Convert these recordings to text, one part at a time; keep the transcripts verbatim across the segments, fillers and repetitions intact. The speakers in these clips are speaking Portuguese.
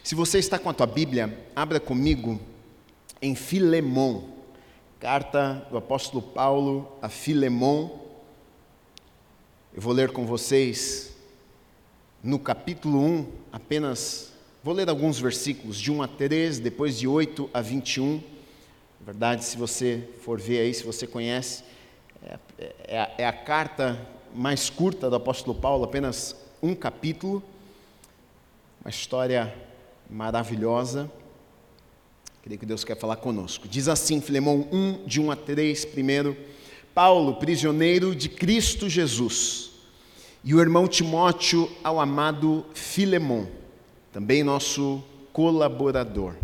Se você está com a tua Bíblia, abra comigo em Filemon, carta do apóstolo Paulo a Filemon. Eu vou ler com vocês no capítulo um, apenas, vou ler alguns versículos, de um a três, depois de oito a vinte e um. Na verdade, se você for ver aí, se você conhece, é, é, a, é a carta mais curta do apóstolo Paulo, apenas um capítulo, uma história maravilhosa. Creio que Deus quer falar conosco. Diz assim, Filemon um, de um a três, primeiro: Paulo, prisioneiro de Cristo Jesus, e o irmão Timóteo ao amado Filemon, também nosso colaborador,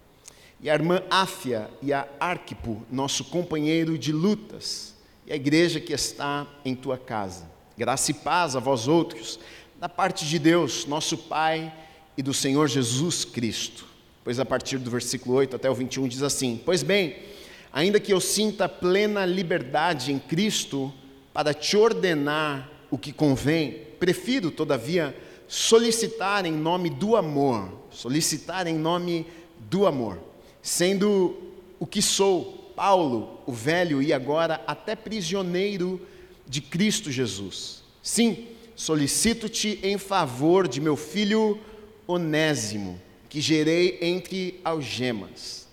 e a irmã Áfia e a Arquipo, nosso companheiro de lutas, e a igreja que está em tua casa. Graça e paz a vós outros, da parte de Deus, nosso Pai, e do Senhor Jesus Cristo. Pois a partir do versículo oito até o vinte e um diz assim: Pois bem, ainda que eu sinta plena liberdade em Cristo para te ordenar o que convém, prefiro, todavia, solicitar em nome do amor, solicitar em nome do amor, sendo o que sou, Paulo, o velho e agora até prisioneiro de Cristo Jesus. Sim, solicito-te em favor de meu filho Onésimo, que gerei entre algemas.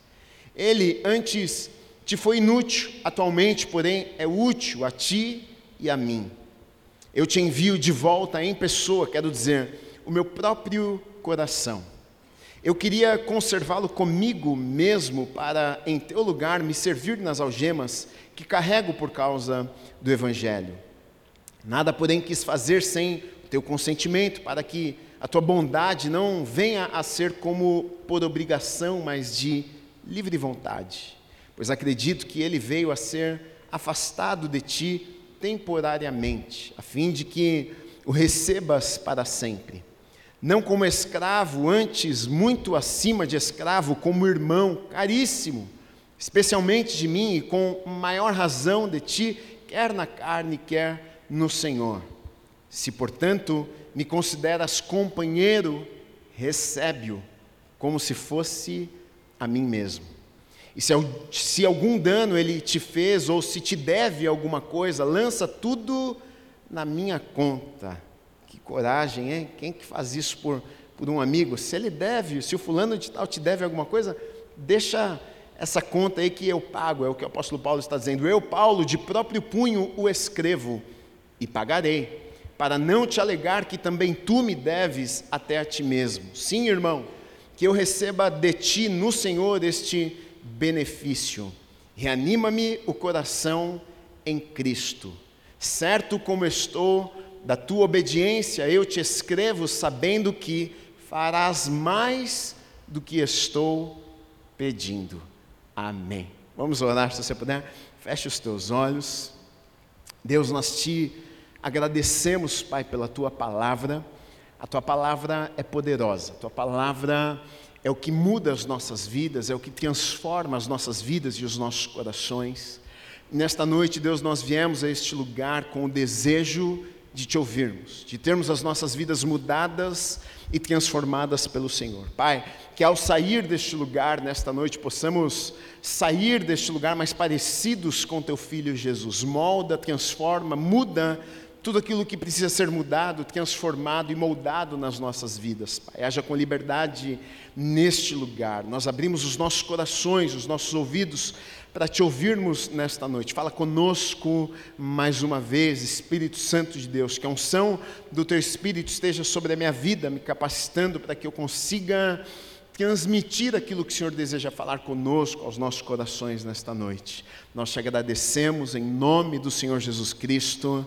Ele antes te foi inútil, atualmente, porém, é útil a ti e a mim. Eu te envio de volta em pessoa, quero dizer, o meu próprio coração. Eu queria conservá-lo comigo mesmo para, em teu lugar, me servir nas algemas que carrego por causa do Evangelho. Nada, porém, quis fazer sem o teu consentimento, para que a tua bondade não venha a ser como por obrigação, mas de livre vontade. Pois acredito que ele veio a ser afastado de ti temporariamente, a fim de que o recebas para sempre. Não como escravo, antes muito acima de escravo, como irmão caríssimo, especialmente de mim e com maior razão de ti, quer na carne, quer no Senhor. Se, portanto, me consideras companheiro, recebe-o como se fosse a mim mesmo. E se, se algum dano ele te fez ou se te deve alguma coisa, lança tudo na minha conta. Que coragem, hein? Quem que faz isso por, por um amigo? Se ele deve, se o fulano de tal te deve alguma coisa, deixa essa conta aí que eu pago. É o que o apóstolo Paulo está dizendo. Eu, Paulo, de próprio punho o escrevo e pagarei, para não te alegar que também tu me deves até a ti mesmo. Sim, irmão, que eu receba de ti no Senhor este benefício. Reanima-me o coração em Cristo. Certo como estou da tua obediência, eu te escrevo sabendo que farás mais do que estou pedindo. Amém. Vamos orar, se você puder. Feche os teus olhos. Deus, nós te agradecemos, Pai, pela tua palavra. A tua palavra é poderosa, a tua palavra é o que muda as nossas vidas, é o que transforma as nossas vidas e os nossos corações. Nesta noite, Deus, nós viemos a este lugar com o desejo de te ouvirmos, de termos as nossas vidas mudadas e transformadas pelo Senhor. Pai, que ao sair deste lugar nesta noite, possamos sair deste lugar mais parecidos com teu Filho Jesus. Molda, transforma, muda tudo aquilo que precisa ser mudado, transformado e moldado nas nossas vidas. Pai, haja com liberdade neste lugar. Nós abrimos os nossos corações, os nossos ouvidos para te ouvirmos nesta noite. Fala conosco mais uma vez, Espírito Santo de Deus, que a unção do teu Espírito esteja sobre a minha vida, me capacitando para que eu consiga transmitir aquilo que o Senhor deseja falar conosco, aos nossos corações nesta noite. Nós te agradecemos em nome do Senhor Jesus Cristo.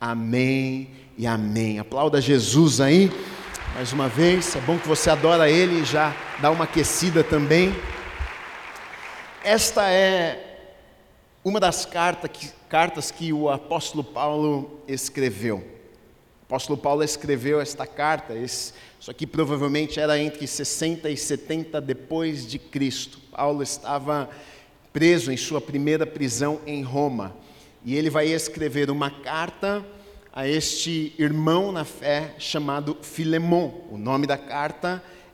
Amém e amém. Aplauda Jesus aí, mais uma vez. É bom que você adora Ele e já dá uma aquecida também. Esta é uma das cartas que, cartas que o apóstolo Paulo escreveu. O apóstolo Paulo escreveu esta carta, esse, isso aqui provavelmente era entre sessenta e setenta depois de Cristo. Paulo estava preso em sua primeira prisão em Roma. E ele vai escrever uma carta a este irmão na fé chamado Filemon. O nome da carta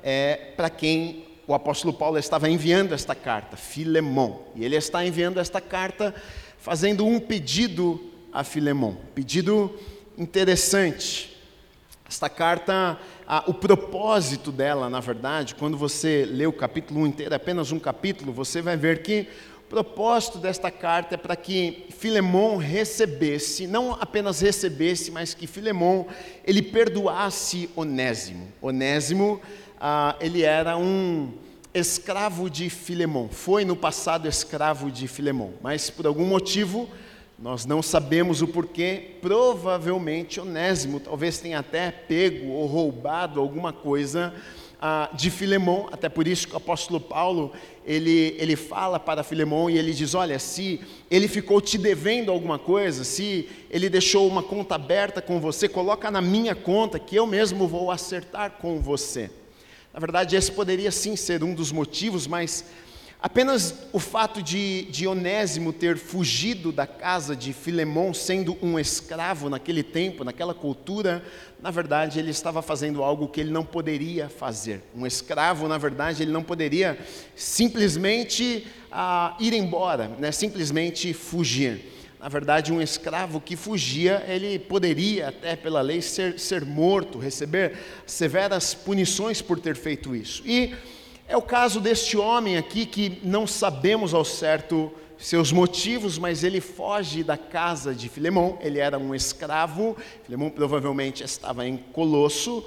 é para quem o apóstolo Paulo estava enviando esta carta, Filemon. E ele está enviando esta carta fazendo um pedido a Filemon, pedido interessante. Esta carta, ah, o propósito dela, na verdade, quando você lê o capítulo um inteiro, apenas um capítulo, você vai ver que o propósito desta carta é para que Filemon recebesse, não apenas recebesse, mas que Filemon, ele perdoasse Onésimo. Onésimo, ah, ele era um escravo de Filemon, foi no passado escravo de Filemon, mas por algum motivo, nós não sabemos o porquê, provavelmente Onésimo talvez tenha até pego ou roubado alguma coisa ah, de Filemon, até por isso que o apóstolo Paulo, ele, ele fala para Filemon e ele diz, olha, se ele ficou te devendo alguma coisa, se ele deixou uma conta aberta com você, coloca na minha conta que eu mesmo vou acertar com você. Na verdade, esse poderia sim ser um dos motivos, mas apenas o fato de, de Onésimo ter fugido da casa de Filemon, sendo um escravo naquele tempo, naquela cultura, na verdade ele estava fazendo algo que ele não poderia fazer. Um escravo, na verdade, ele não poderia simplesmente ah, ir embora, né? Simplesmente fugir. Na verdade, um escravo que fugia, ele poderia até pela lei ser, ser morto, receber severas punições por ter feito isso. E é o caso deste homem aqui que não sabemos ao certo seus motivos, mas ele foge da casa de Filemon, ele era um escravo, Filemon provavelmente estava em Colosso,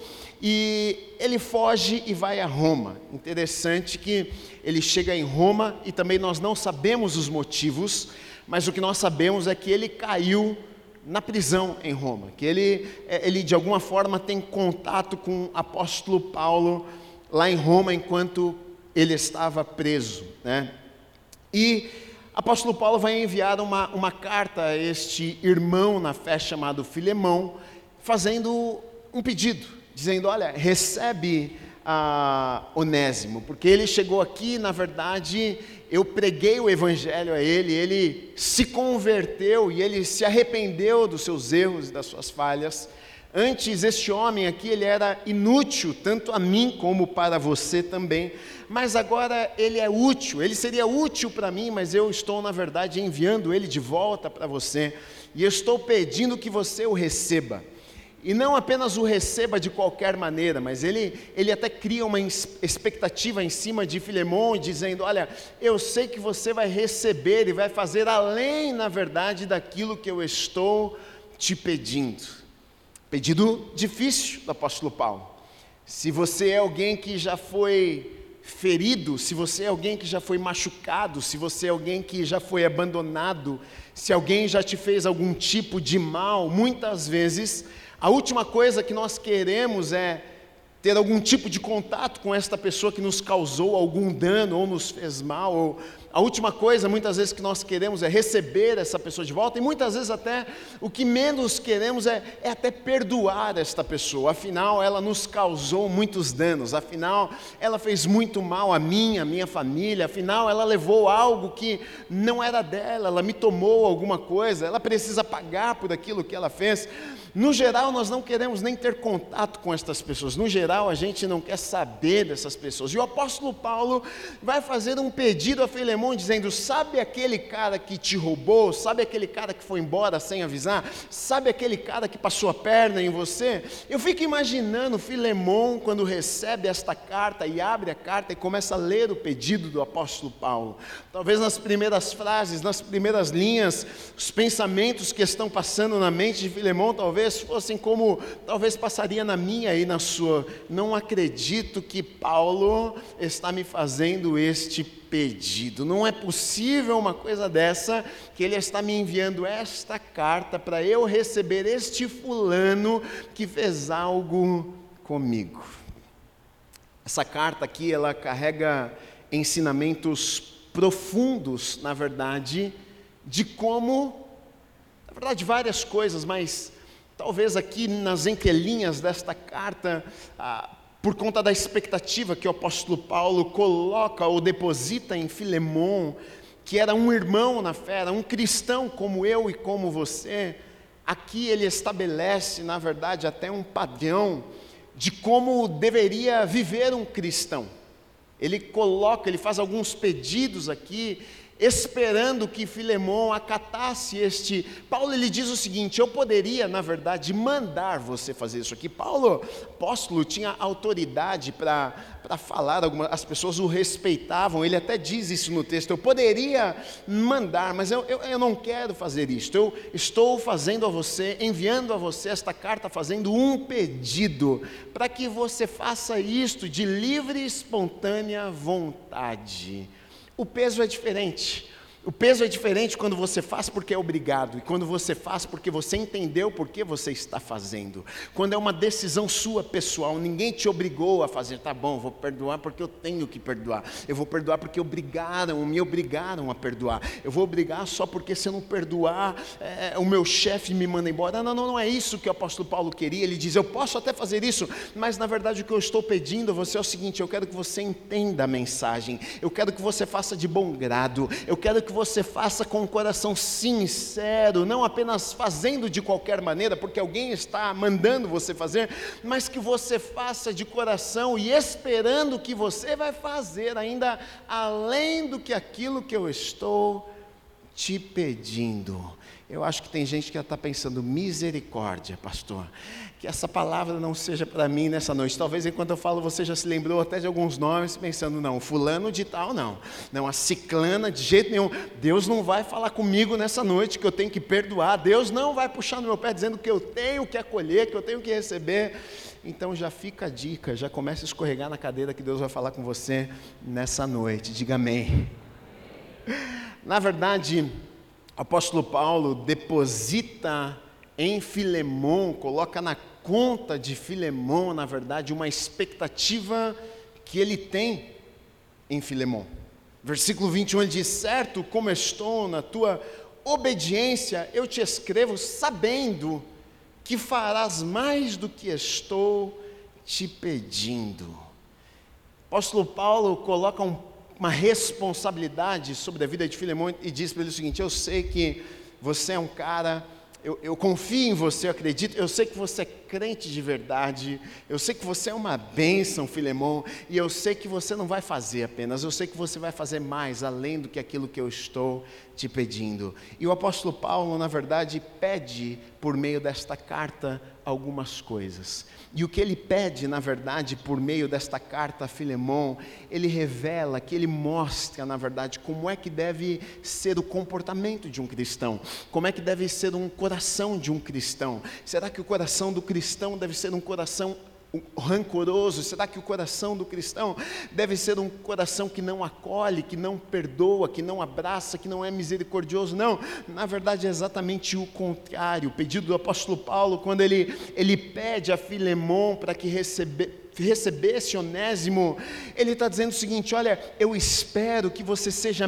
e ele foge e vai a Roma. Interessante que ele chega em Roma e também nós não sabemos os motivos, mas o que nós sabemos é que ele caiu na prisão em Roma, que ele, ele de alguma forma tem contato com o apóstolo Paulo lá em Roma, enquanto ele estava preso, né? E o apóstolo Paulo vai enviar uma, uma carta a este irmão na fé chamado Filemão, fazendo um pedido, dizendo, olha, recebe a Onésimo, porque ele chegou aqui, na verdade, eu preguei o evangelho a ele, ele se converteu e ele se arrependeu dos seus erros e das suas falhas. Antes, este homem aqui, ele era inútil, tanto a mim como para você também, mas agora ele é útil, ele seria útil para mim, mas eu estou, na verdade, enviando ele de volta para você, e eu estou pedindo que você o receba, e não apenas o receba de qualquer maneira, mas ele, ele até cria uma expectativa em cima de Filemon, dizendo, olha, eu sei que você vai receber e vai fazer além, na verdade, daquilo que eu estou te pedindo. Pedido difícil do apóstolo Paulo. Se você é alguém que já foi ferido, se você é alguém que já foi machucado, se você é alguém que já foi abandonado, se alguém já te fez algum tipo de mal, muitas vezes, a última coisa que nós queremos é ter algum tipo de contato com esta pessoa que nos causou algum dano ou nos fez mal, ou a última coisa muitas vezes que nós queremos é receber essa pessoa de volta, e muitas vezes até o que menos queremos é, é até perdoar esta pessoa, afinal ela nos causou muitos danos, afinal ela fez muito mal a mim, a minha família, afinal ela levou algo que não era dela, ela me tomou alguma coisa, ela precisa pagar por aquilo que ela fez. No geral, nós não queremos nem ter contato com estas pessoas. No geral, a gente não quer saber dessas pessoas. E o apóstolo Paulo vai fazer um pedido a Filemão, dizendo, sabe aquele cara que te roubou? Sabe aquele cara que foi embora sem avisar? Sabe aquele cara que passou a perna em você? Eu fico imaginando Filemão, quando recebe esta carta e abre a carta e começa a ler o pedido do apóstolo Paulo. Talvez nas primeiras frases, nas primeiras linhas, os pensamentos que estão passando na mente de Filemão, talvez fossem como, talvez passaria na minha e na sua. Não acredito que Paulo está me fazendo este pedido. Não é possível uma coisa dessa, que ele está me enviando esta carta para eu receber este fulano que fez algo comigo. Essa carta aqui, ela carrega ensinamentos profundos, na verdade, de como, na verdade, várias coisas, mas talvez aqui nas entrelinhas desta carta, ah, por conta da expectativa que o apóstolo Paulo coloca ou deposita em Filemão, que era um irmão na fé, era um cristão como eu e como você, aqui ele estabelece, na verdade, até um padrão de como deveria viver um cristão. Ele coloca, ele faz alguns pedidos aqui, esperando que Filemon acatasse este. Paulo, ele diz o seguinte: eu poderia, na verdade, mandar você fazer isso aqui. Paulo, apóstolo, tinha autoridade para para falar, algumas, as pessoas o respeitavam, ele até diz isso no texto: eu poderia mandar, mas eu, eu, eu não quero fazer isto, eu estou fazendo a você, enviando a você esta carta, fazendo um pedido, para que você faça isto de livre e espontânea vontade. O peso é diferente. O peso é diferente quando você faz porque é obrigado, e quando você faz porque você entendeu por que você está fazendo. Quando é uma decisão sua pessoal, ninguém te obrigou a fazer. Tá bom, vou perdoar porque eu tenho que perdoar. Eu vou perdoar porque obrigaram, me obrigaram a perdoar. Eu vou obrigar só porque se eu não perdoar, é, o meu chefe me manda embora. Não, não, não é isso que o apóstolo Paulo queria. Ele diz: eu posso até fazer isso, mas na verdade o que eu estou pedindo a você é o seguinte: eu quero que você entenda a mensagem. Eu quero que você faça de bom grado. Eu quero que você faça com um coração sincero, não apenas fazendo de qualquer maneira, porque alguém está mandando você fazer, mas que você faça de coração e esperando que você vai fazer ainda além do que aquilo que eu estou te pedindo. Eu acho que tem gente que já está pensando: misericórdia, pastor, que essa palavra não seja para mim nessa noite. Talvez enquanto eu falo você já se lembrou até de alguns nomes, pensando: não, fulano de tal não, não, a ciclana de jeito nenhum. Deus não vai falar comigo nessa noite que eu tenho que perdoar. Deus não vai puxar no meu pé dizendo que eu tenho que acolher, que eu tenho que receber. Então já fica a dica, já começa a escorregar na cadeira que Deus vai falar com você nessa noite. Diga amém. Na verdade, o apóstolo Paulo deposita em Filemon, coloca na conta de Filemon, na verdade, uma expectativa que ele tem em Filemon. Versículo vinte e um, ele diz: certo como estou na tua obediência, eu te escrevo sabendo que farás mais do que estou te pedindo. O apóstolo Paulo coloca um uma responsabilidade sobre a vida de Filemon e diz para ele o seguinte: eu sei que você é um cara, eu, eu confio em você, eu acredito, eu sei que você é crente de verdade, eu sei que você é uma bênção, Filemon, e eu sei que você não vai fazer apenas, eu sei que você vai fazer mais, além do que aquilo que eu estou te pedindo. E o apóstolo Paulo, na verdade, pede por meio desta carta algumas coisas. E o que ele pede, na verdade, por meio desta carta a Filemon, ele revela, que ele mostra, na verdade, como é que deve ser o comportamento de um cristão, como é que deve ser um coração de um cristão. Será que o coração do cristão deve ser um coração rancoroso? Será que o coração do cristão deve ser um coração que não acolhe, que não perdoa, que não abraça, que não é misericordioso? Não, na verdade é exatamente o contrário. O pedido do apóstolo Paulo, quando ele, ele pede a Filemon para que recebe, recebesse Onésimo, ele está dizendo o seguinte: olha, eu espero que você seja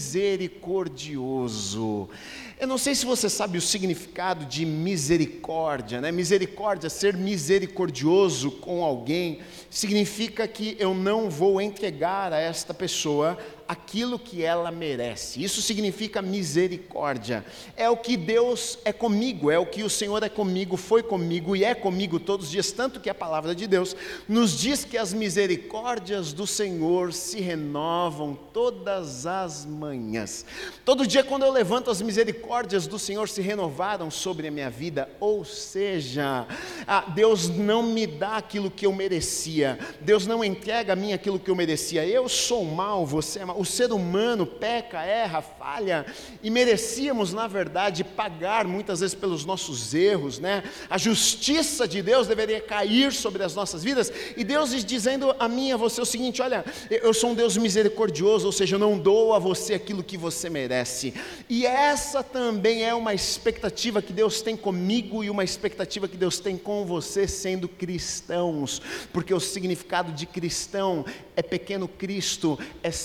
misericordioso. Eu não sei se você sabe o significado de misericórdia, né? Misericórdia, ser misericordioso com alguém, significa que eu não vou entregar a esta pessoa aquilo que ela merece. Isso significa misericórdia. É o que Deus é comigo, é o que o Senhor é comigo, foi comigo e é comigo todos os dias, tanto que a palavra de Deus nos diz que as misericórdias do Senhor se renovam todas as manhãs. Todo dia quando eu levanto, as misericórdias do Senhor se renovaram sobre a minha vida, ou seja, Deus não me dá aquilo que eu merecia, Deus não entrega a mim aquilo que eu merecia. Eu sou mal, você é mal. O ser humano peca, erra, falha, e merecíamos, na verdade, pagar muitas vezes pelos nossos erros, né? A justiça de Deus deveria cair sobre as nossas vidas, e Deus dizendo a mim e a você o seguinte: olha, eu sou um Deus misericordioso, ou seja, eu não dou a você aquilo que você merece. E essa também é uma expectativa que Deus tem comigo e uma expectativa que Deus tem com você, sendo cristãos, porque o significado de cristão é pequeno Cristo, é seguidor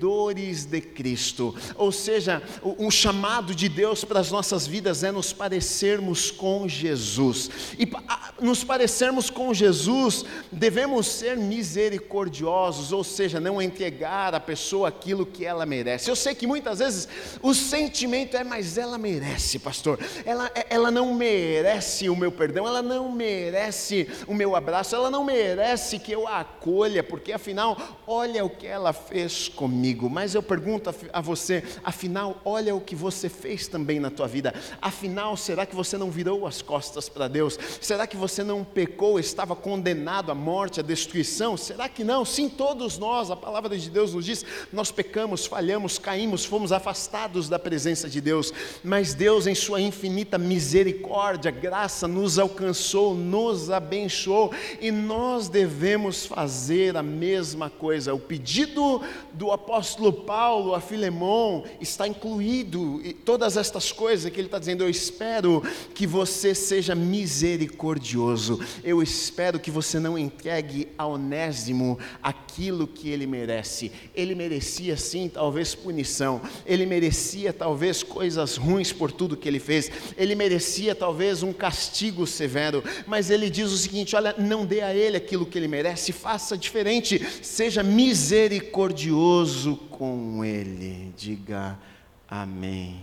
seguidores de Cristo. Ou seja, o, o chamado de Deus para as nossas vidas é nos parecermos com Jesus. E para nos parecermos com Jesus, devemos ser misericordiosos, ou seja, não entregar à pessoa aquilo que ela merece. Eu sei que muitas vezes o sentimento é, mas ela merece, pastor. Ela, ela não merece o meu perdão, ela não merece o meu abraço, ela não merece que eu a acolha, porque afinal, olha o que ela fez comigo. Mas eu pergunto a você, afinal, olha o que você fez também na tua vida. Afinal, será que você não virou as costas para Deus? Será que você não pecou, estava condenado à morte, à destruição? Será que não? Sim, todos nós, a palavra de Deus nos diz, nós pecamos, falhamos, caímos, fomos afastados da presença de Deus, mas Deus em sua infinita misericórdia, graça, nos alcançou, nos abençoou, e nós devemos fazer a mesma coisa. O pedido do apóstolo Paulo a Filemon está incluído, e todas estas coisas que ele está dizendo, eu espero que você seja misericordioso, eu espero que você não entregue a Onésimo aquilo que ele merece. Ele merecia sim, talvez punição, ele merecia talvez coisas ruins por tudo que ele fez, ele merecia talvez um castigo severo, mas ele diz o seguinte, olha, não dê a ele aquilo que ele merece, faça diferente, seja misericordioso com ele. Diga amém.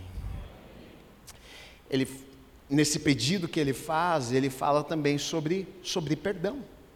Ele, nesse pedido que ele faz, ele fala também sobre, sobre perdão,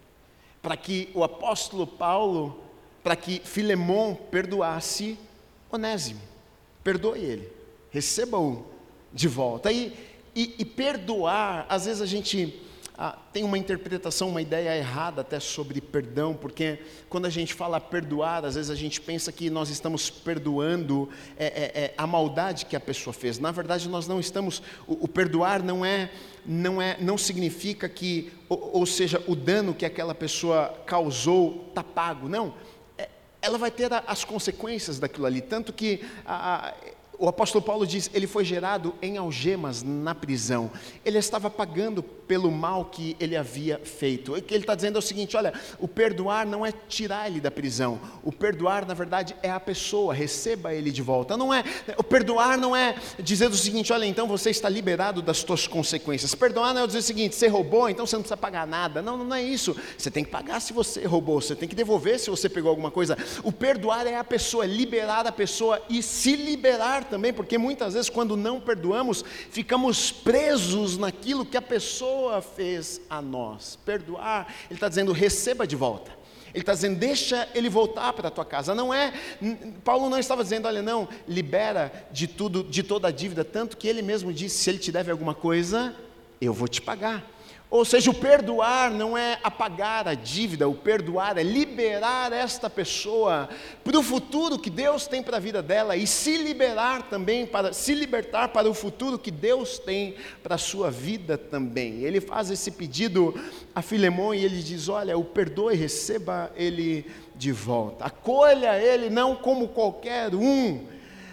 para que o apóstolo Paulo, para que Filemon perdoasse Onésimo, perdoe ele, receba-o de volta. E, e, e perdoar, às vezes a gente ah, tem uma interpretação, uma ideia errada até sobre perdão, porque quando a gente fala perdoar, às vezes a gente pensa que nós estamos perdoando é, é, é, a maldade que a pessoa fez. Na verdade nós não estamos, o, o perdoar não é, não é, não significa que, ou, ou seja, o dano que aquela pessoa causou está pago, não, é, ela vai ter a, as consequências daquilo ali, tanto que a, a, o apóstolo Paulo diz, ele foi gerado em algemas na prisão, ele estava pagando pelo mal que ele havia feito. O que ele está dizendo é o seguinte, olha, o perdoar não é tirar ele da prisão, o perdoar na verdade é a pessoa, receba ele de volta. Não é, o perdoar não é dizer o seguinte, olha, então você está liberado das suas consequências. Perdoar não é dizer o seguinte, você roubou, então você não precisa pagar nada. Não, não é isso, você tem que pagar se você roubou, você tem que devolver se você pegou alguma coisa. O perdoar é a pessoa, liberar a pessoa e se liberar também, porque muitas vezes quando não perdoamos, ficamos presos naquilo que a pessoa fez a nós. Perdoar, ele está dizendo, receba de volta. Ele está dizendo, deixa ele voltar para a tua casa. Não é, Paulo não estava dizendo, olha não, libera de tudo, de toda a dívida, tanto que ele mesmo disse, se ele te deve alguma coisa, eu vou te pagar. Ou seja, o perdoar não é apagar a dívida, o perdoar é liberar esta pessoa para o futuro que Deus tem para a vida dela e se liberar também, para se libertar para o futuro que Deus tem para a sua vida também. Ele faz esse pedido a Filemon e ele diz, olha, o perdoe, receba ele de volta, acolha ele não como qualquer um,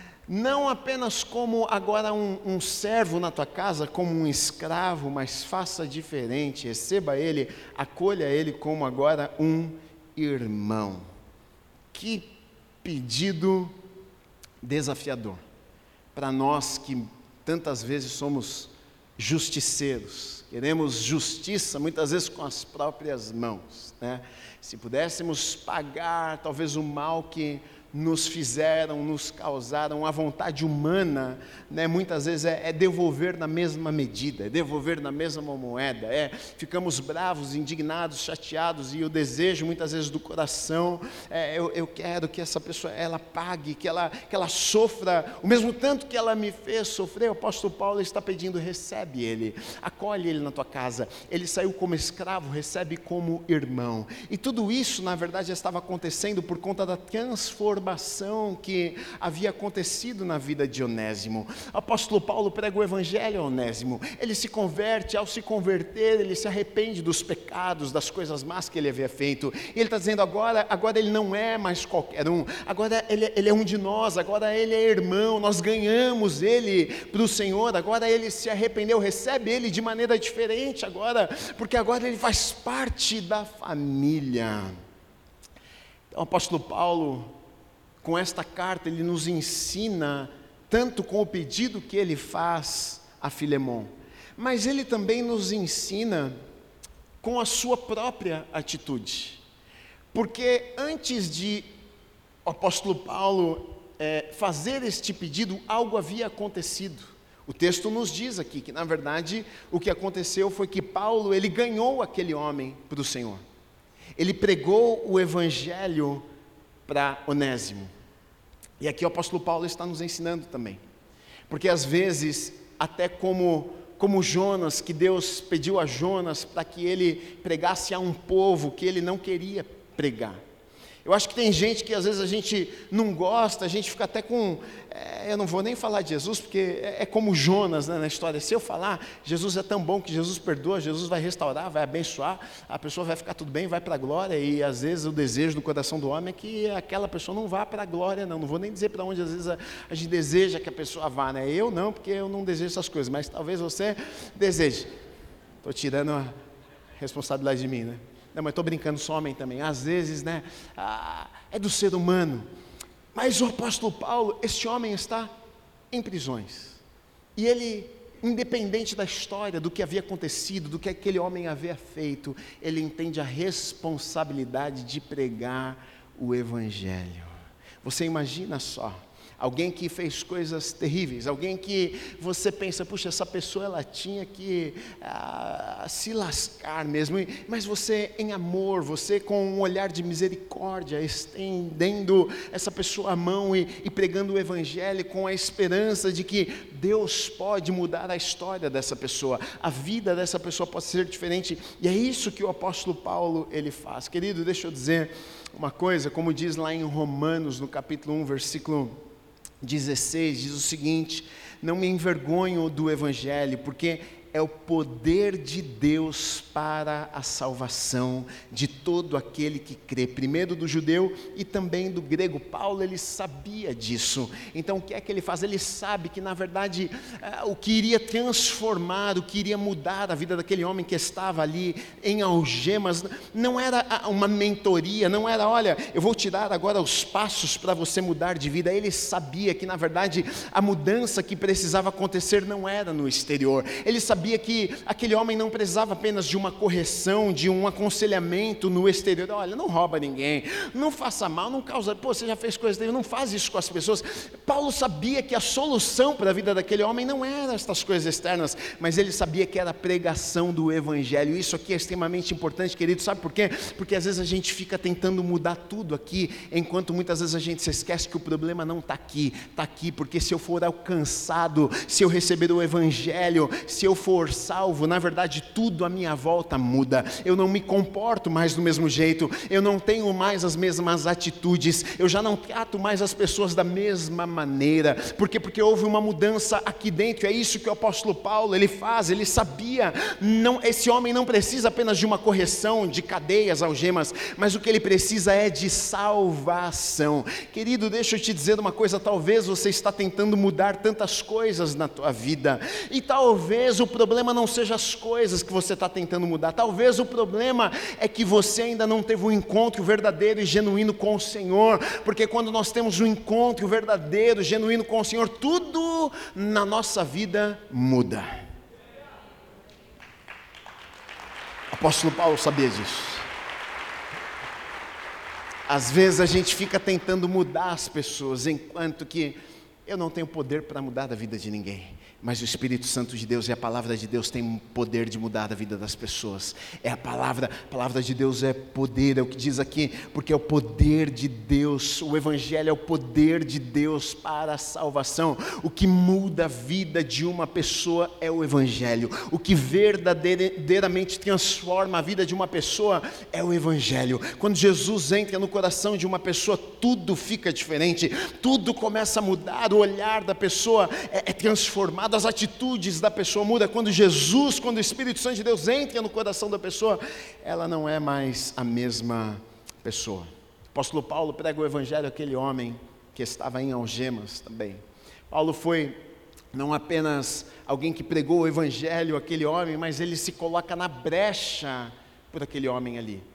não apenas como agora um, um servo na tua casa, como um escravo, mas faça diferente, receba ele, acolha ele como agora um irmão. Que pedido desafiador para nós que tantas vezes somos justiceiros, queremos justiça muitas vezes com as próprias mãos, né? Se pudéssemos pagar talvez o mal que nos fizeram, nos causaram, a vontade humana, né, muitas vezes é, é devolver na mesma medida, é devolver na mesma moeda, é, ficamos bravos, indignados, chateados, e o desejo muitas vezes do coração, é, eu, eu quero que essa pessoa, ela pague, que ela, que ela sofra, o mesmo tanto que ela me fez sofrer. O apóstolo Paulo está pedindo, recebe ele, acolhe ele na tua casa, ele saiu como escravo, recebe como irmão, e tudo isso na verdade estava acontecendo por conta da transformação que havia acontecido na vida de Onésimo. O apóstolo Paulo prega o evangelho a Onésimo, ele se converte, ao se converter, ele se arrepende dos pecados, das coisas más que ele havia feito, e ele está dizendo, agora, agora ele não é mais qualquer um, agora ele, ele é um de nós, agora ele é irmão, nós ganhamos ele para o Senhor, agora ele se arrependeu, recebe ele de maneira diferente agora, porque agora ele faz parte da família. Então o apóstolo Paulo com esta carta, ele nos ensina, tanto com o pedido que ele faz a Filemon, mas ele também nos ensina com a sua própria atitude. Porque antes de o apóstolo Paulo é, fazer este pedido, algo havia acontecido. O texto nos diz aqui que, na verdade, o que aconteceu foi que Paulo, ele ganhou aquele homem para o Senhor. Ele pregou o evangelho para Onésimo. E aqui o apóstolo Paulo está nos ensinando também. Porque às vezes, até como, como Jonas, que Deus pediu a Jonas para que ele pregasse a um povo que ele não queria pregar. Eu acho que tem gente que às vezes a gente não gosta, a gente fica até com, é, eu não vou nem falar de Jesus, porque é, é como Jonas, né, na história. Se eu falar, Jesus é tão bom que Jesus perdoa, Jesus vai restaurar, vai abençoar, a pessoa vai ficar tudo bem, vai para a glória. E às vezes o desejo do coração do homem é que aquela pessoa não vá para a glória, não. Não vou nem dizer para onde às vezes a, a gente deseja que a pessoa vá, né? Eu não, porque eu não desejo essas coisas, mas talvez você deseje. Estou tirando a responsabilidade de mim, né? Não, mas estou brincando, sou homem também. Às vezes, né, ah, é do ser humano. Mas o apóstolo Paulo, este homem está em prisões. E ele, independente da história, do que havia acontecido, do que aquele homem havia feito, ele entende a responsabilidade de pregar o evangelho. Você imagina só, alguém que fez coisas terríveis, alguém que você pensa, puxa, essa pessoa ela tinha que ah, se lascar mesmo, mas você em amor, você com um olhar de misericórdia, estendendo essa pessoa a mão e, e pregando o evangelho com a esperança de que Deus pode mudar a história dessa pessoa, a vida dessa pessoa pode ser diferente, e é isso que o apóstolo Paulo ele faz. Querido, deixa eu dizer uma coisa, como diz lá em Romanos, no capítulo um, versículo dezesseis, diz o seguinte: não me envergonho do evangelho, porque é o poder de Deus para a salvação de todo aquele que crê, primeiro do judeu e também do grego. Paulo, ele sabia disso. Então o que é que ele faz? Ele sabe que na verdade o que iria transformar, o que iria mudar a vida daquele homem que estava ali em algemas, não era uma mentoria, não era, olha, eu vou te dar agora os passos para você mudar de vida. Ele sabia que na verdade a mudança que precisava acontecer não era no exterior. Ele sabia Sabia que aquele homem não precisava apenas de uma correção, de um aconselhamento no exterior. Olha, não rouba ninguém, não faça mal, não causa, pô, você já fez coisas, não faz isso com as pessoas. Paulo sabia que a solução para a vida daquele homem não era estas coisas externas, mas ele sabia que era a pregação do evangelho. Isso aqui é extremamente importante, querido, sabe por quê? Porque às vezes a gente fica tentando mudar tudo aqui, enquanto muitas vezes a gente se esquece que o problema não está aqui, está aqui, porque se eu for alcançado, se eu receber o evangelho, se eu for salvo, na verdade tudo à minha volta muda. Eu não me comporto mais do mesmo jeito, eu não tenho mais as mesmas atitudes, eu já não trato mais as pessoas da mesma maneira. Por quê? Porque houve uma mudança aqui dentro. É isso que o apóstolo Paulo ele faz. Ele sabia, não, esse homem não precisa apenas de uma correção de cadeias, algemas, mas o que ele precisa é de salvação. Querido, deixa eu te dizer uma coisa, talvez você está tentando mudar tantas coisas na tua vida, e talvez o problema não seja as coisas que você está tentando mudar, talvez o problema é que você ainda não teve um encontro verdadeiro e genuíno com o Senhor, porque quando nós temos um encontro verdadeiro, genuíno com o Senhor, tudo na nossa vida muda. O apóstolo Paulo sabia disso. Às vezes a gente fica tentando mudar as pessoas, enquanto que eu não tenho poder para mudar a vida de ninguém, mas o Espírito Santo de Deus e a palavra de Deus tem poder de mudar a vida das pessoas. É a palavra, a palavra de Deus é poder, é o que diz aqui, porque é o poder de Deus, o evangelho é o poder de Deus para a salvação. O que muda a vida de uma pessoa é o evangelho, o que verdadeiramente transforma a vida de uma pessoa é o evangelho. Quando Jesus entra no coração de uma pessoa, tudo fica diferente, tudo começa a mudar, o olhar da pessoa é, é transformado, as atitudes da pessoa mudam. Quando Jesus, quando o Espírito Santo de Deus entra no coração da pessoa, ela não é mais a mesma pessoa. O apóstolo Paulo prega o evangelho àquele homem que estava em algemas também. Paulo foi não apenas alguém que pregou o evangelho àquele homem, mas ele se coloca na brecha por aquele homem ali.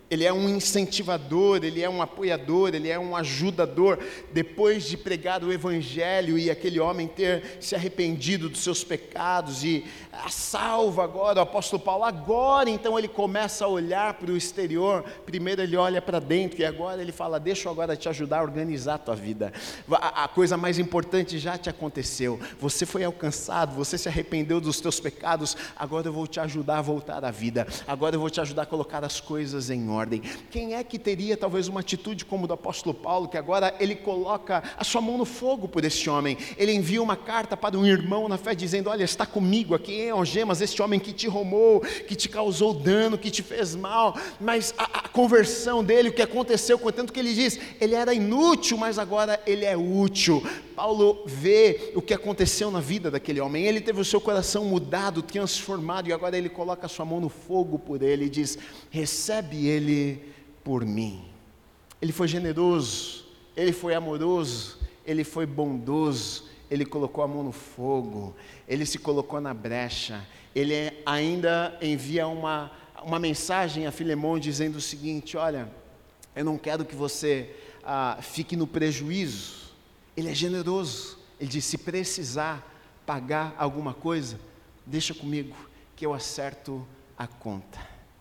ele é um incentivador, ele é um apoiador, ele é um ajudador. Depois de pregar o evangelho e aquele homem ter se arrependido dos seus pecados e a salvo agora, o apóstolo Paulo, agora então ele começa a olhar para o exterior. Primeiro ele olha para dentro e agora ele fala: deixa eu agora te ajudar a organizar a tua vida. A, a coisa mais importante já te aconteceu, você foi alcançado, você se arrependeu dos teus pecados, agora eu vou te ajudar a voltar à vida, agora eu vou te ajudar a colocar as coisas em ordem. Ordem. Quem é que teria talvez uma atitude como do apóstolo Paulo, que agora ele coloca a sua mão no fogo por este homem? Ele envia uma carta para um irmão na fé dizendo: olha, está comigo aqui em algemas este homem que te romou, que te causou dano, que te fez mal, mas a, a conversão dele, o que aconteceu, contanto que ele diz, ele era inútil, mas agora ele é útil. Paulo vê o que aconteceu na vida daquele homem, ele teve o seu coração mudado, transformado, e agora ele coloca a sua mão no fogo por ele e diz: recebe ele por mim. Ele foi generoso, ele foi amoroso, ele foi bondoso, ele colocou a mão no fogo, ele se colocou na brecha, ele ainda envia uma, uma mensagem a Filemão dizendo o seguinte: olha, eu não quero que você ah, fique no prejuízo. Ele é generoso, ele diz: se precisar pagar alguma coisa, deixa comigo que eu acerto a conta.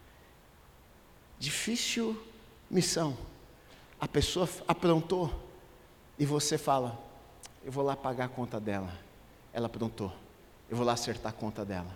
Difícil missão, a pessoa aprontou e você fala: eu vou lá pagar a conta dela. Ela aprontou, eu vou lá acertar a conta dela.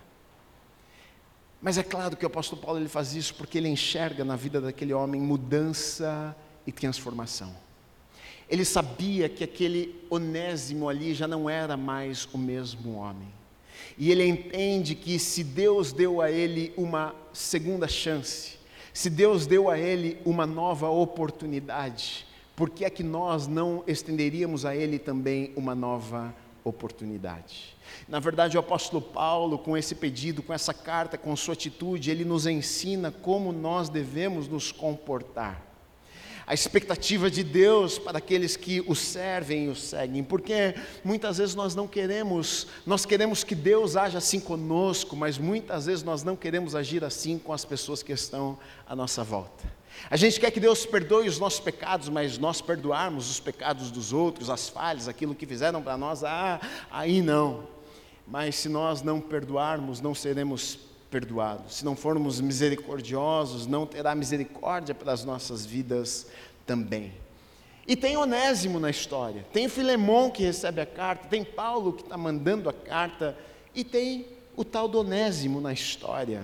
Mas é claro que o apóstolo Paulo ele faz isso porque ele enxerga na vida daquele homem mudança e transformação. Ele sabia que aquele Onésimo ali já não era mais o mesmo homem, e ele entende que se Deus deu a ele uma segunda chance, se Deus deu a ele uma nova oportunidade, por que é que nós não estenderíamos a ele também uma nova oportunidade? Na verdade, o apóstolo Paulo, com esse pedido, com essa carta, com sua atitude, ele nos ensina como nós devemos nos comportar. A expectativa de Deus para aqueles que o servem e o seguem, porque muitas vezes nós não queremos, nós queremos que Deus haja assim conosco, mas muitas vezes nós não queremos agir assim com as pessoas que estão à nossa volta. A gente quer que Deus perdoe os nossos pecados, mas nós perdoarmos os pecados dos outros, as falhas, aquilo que fizeram para nós, ah, aí não. Mas se nós não perdoarmos, não seremos perdoados. Se não formos misericordiosos, não terá misericórdia pelas nossas vidas também. E tem Onésimo na história, tem Filemão que recebe a carta, tem Paulo que está mandando a carta, e tem o tal do Onésimo na história,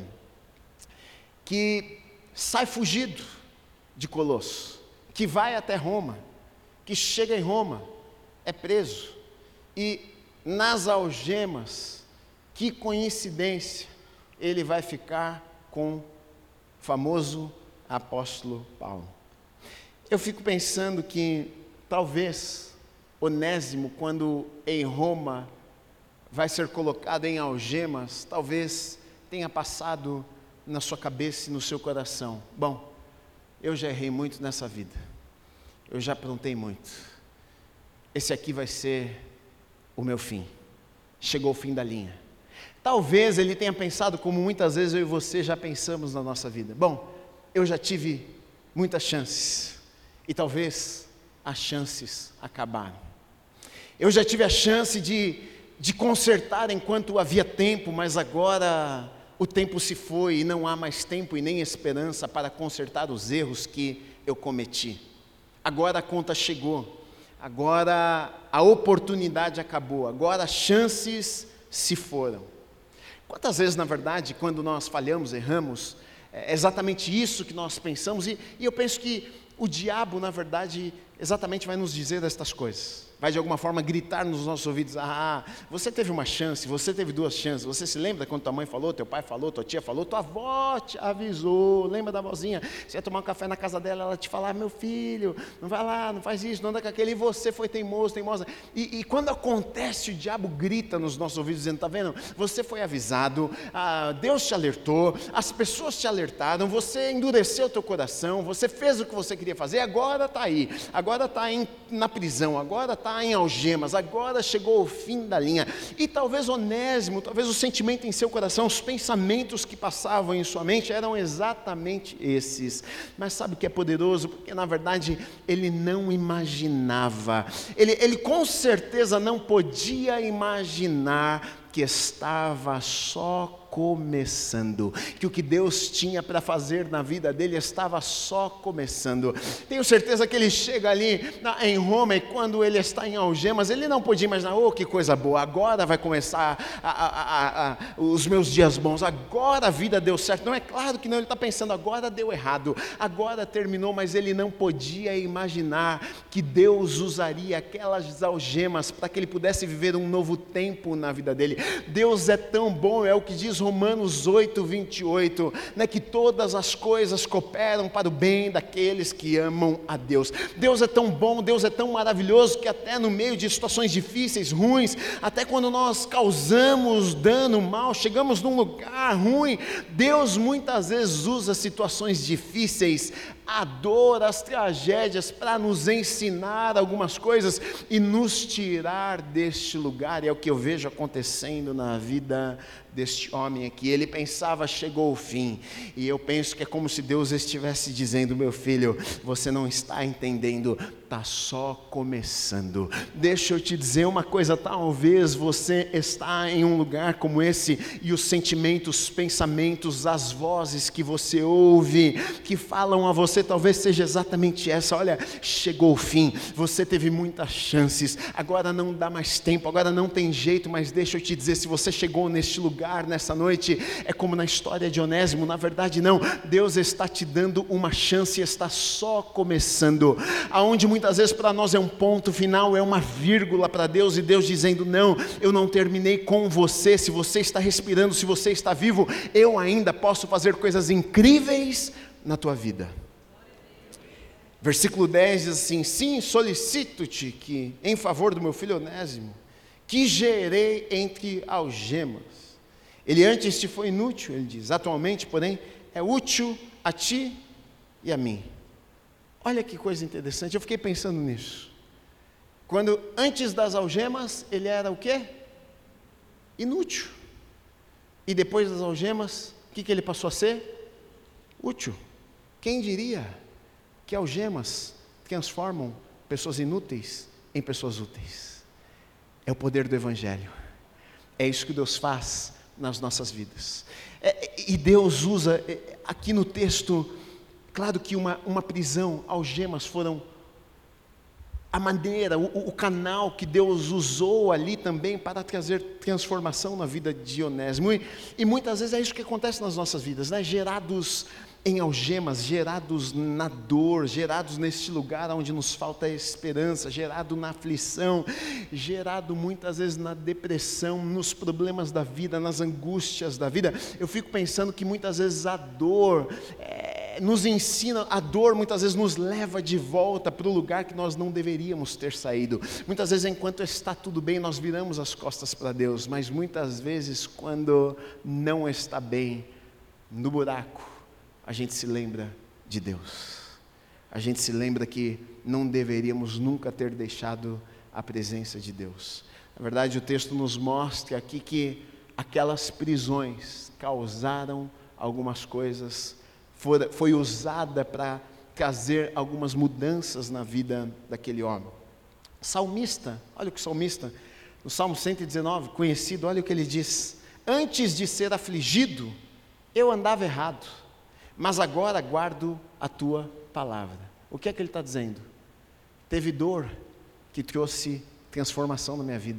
que sai fugido de Colosso, que vai até Roma, que chega em Roma, é preso, e nas algemas, que coincidência, ele vai ficar com o famoso apóstolo Paulo. Eu fico pensando que talvez Onésimo, quando em Roma vai ser colocado em algemas, talvez tenha passado na sua cabeça e no seu coração: bom, eu já errei muito nessa vida, eu já aprontei muito, esse aqui vai ser o meu fim, chegou o fim da linha. Talvez ele tenha pensado como muitas vezes eu e você já pensamos na nossa vida: bom, eu já tive muitas chances, e talvez as chances acabaram. Eu já tive a chance de, de consertar enquanto havia tempo, mas agora o tempo se foi e não há mais tempo e nem esperança para consertar os erros que eu cometi. Agora a conta chegou, agora a oportunidade acabou, agora as chances se foram. Quantas vezes, na verdade, quando nós falhamos, erramos, é exatamente isso que nós pensamos, e, e eu penso que o diabo, na verdade, exatamente vai nos dizer estas coisas. Vai de alguma forma gritar nos nossos ouvidos: ah, você teve uma chance, você teve duas chances, você se lembra quando tua mãe falou, teu pai falou, tua tia falou, tua avó te avisou, lembra da avózinha? Você ia tomar um café na casa dela, ela te falava: meu filho, não vai lá, não faz isso, não anda com aquele, e você foi teimoso, teimosa, e, e quando acontece, o diabo grita nos nossos ouvidos dizendo: tá vendo, você foi avisado, ah, Deus te alertou, as pessoas te alertaram, você endureceu o teu coração, você fez o que você queria fazer, agora está aí, agora agora está na prisão, agora está em algemas, agora chegou o fim da linha. E talvez Onésimo, talvez o sentimento em seu coração, os pensamentos que passavam em sua mente eram exatamente esses. Mas sabe o que é poderoso? Porque na verdade ele não imaginava, ele, ele com certeza não podia imaginar que estava só começando, que o que Deus tinha para fazer na vida dele estava só começando. Tenho certeza que ele chega ali na, em Roma, e quando ele está em algemas, ele não podia imaginar, oh, que coisa boa, agora vai começar a, a, a, a, os meus dias bons, agora a vida deu certo. Não, é claro que não, ele está pensando, agora deu errado, agora terminou, mas ele não podia imaginar que Deus usaria aquelas algemas para que ele pudesse viver um novo tempo na vida dele. Deus é tão bom, é o que diz Romanos oito, vinte e oito, né, que todas as coisas cooperam para o bem daqueles que amam a Deus. Deus é tão bom, Deus é tão maravilhoso, que até no meio de situações difíceis, ruins, até quando nós causamos dano, mal, chegamos num lugar ruim, Deus muitas vezes usa situações difíceis, a dor, as tragédias, para nos ensinar algumas coisas e nos tirar deste lugar. E é o que eu vejo acontecendo na vida deste homem aqui. Ele pensava, chegou o fim, e eu penso que é como se Deus estivesse dizendo, meu filho, você não está entendendo, está só começando. Deixa eu te dizer uma coisa, talvez você está em um lugar como esse, e os sentimentos, os pensamentos, as vozes que você ouve, que falam a você, talvez seja exatamente essa, olha, chegou o fim, você teve muitas chances, agora não dá mais tempo, agora não tem jeito. Mas deixa eu te dizer, se você chegou neste lugar, nessa noite, é como na história de Onésimo, na verdade não, Deus está te dando uma chance, está só começando, aonde muitas vezes para nós é um ponto final, é uma vírgula para Deus, e Deus dizendo, não, eu não terminei com você, se você está respirando, se você está vivo, eu ainda posso fazer coisas incríveis na tua vida. Versículo dez diz assim, sim, solicito-te que, em favor do meu filho Onésimo, que gerei entre algemas. Ele antes te foi inútil, ele diz, atualmente, porém, é útil a ti e a mim. Olha que coisa interessante, eu fiquei pensando nisso. Quando antes das algemas, ele era o quê? Inútil. E depois das algemas, o que, que ele passou a ser? Útil. Quem diria que algemas transformam pessoas inúteis em pessoas úteis? É o poder do Evangelho. É isso que Deus faz nas nossas vidas. É, e Deus usa, é, aqui no texto, claro que uma, uma prisão, algemas foram a maneira, o, o canal que Deus usou ali também para trazer transformação na vida de Onésimo. E, e muitas vezes é isso que acontece nas nossas vidas, né? Gerados em algemas, gerados na dor, gerados neste lugar onde nos falta esperança, gerado na aflição, gerado muitas vezes na depressão, nos problemas da vida, nas angústias da vida. Eu fico pensando que muitas vezes a dor é, nos ensina, a dor muitas vezes nos leva de volta para o lugar que nós não deveríamos ter saído. Muitas vezes enquanto está tudo bem, nós viramos as costas para Deus, mas muitas vezes quando não está bem, no buraco, a gente se lembra de Deus, a gente se lembra que não deveríamos nunca ter deixado a presença de Deus. Na verdade, o texto nos mostra aqui que aquelas prisões causaram algumas coisas, foi, foi usada para trazer algumas mudanças na vida daquele homem. Salmista, olha o que o salmista, no Salmo cento e dezenove, conhecido, olha o que ele diz, antes de ser afligido, eu andava errado, mas agora guardo a tua palavra. O que é que ele está dizendo? Teve dor que trouxe transformação na minha vida.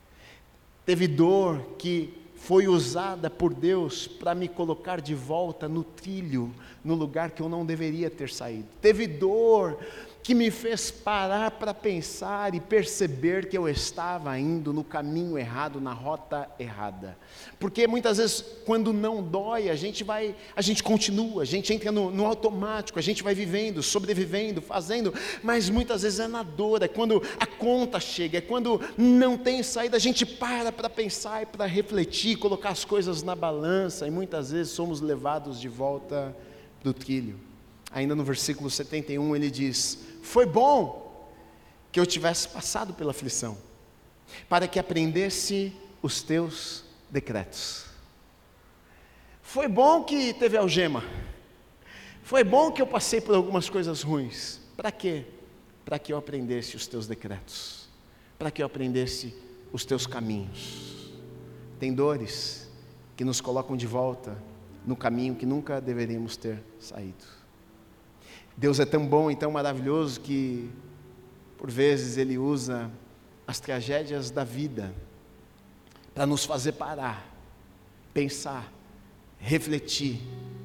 Teve dor que foi usada por Deus para me colocar de volta no trilho, no lugar que eu não deveria ter saído. Teve dor que me fez parar para pensar e perceber que eu estava indo no caminho errado, na rota errada. Porque muitas vezes, quando não dói, a gente vai, a gente continua, a gente entra no, no automático, a gente vai vivendo, sobrevivendo, fazendo, mas muitas vezes é na dor, é quando a conta chega, é quando não tem saída, a gente para para pensar e para refletir, colocar as coisas na balança, e muitas vezes somos levados de volta do trilho. Ainda no versículo setenta e um ele diz, foi bom que eu tivesse passado pela aflição, para que aprendesse os teus decretos. Foi bom que teve algema, foi bom que eu passei por algumas coisas ruins. Para quê? Para que eu aprendesse os teus decretos, para que eu aprendesse os teus caminhos. Tem dores que nos colocam de volta no caminho que nunca deveríamos ter saído. Deus é tão bom e tão maravilhoso que, por vezes, Ele usa as tragédias da vida para nos fazer parar, pensar, refletir.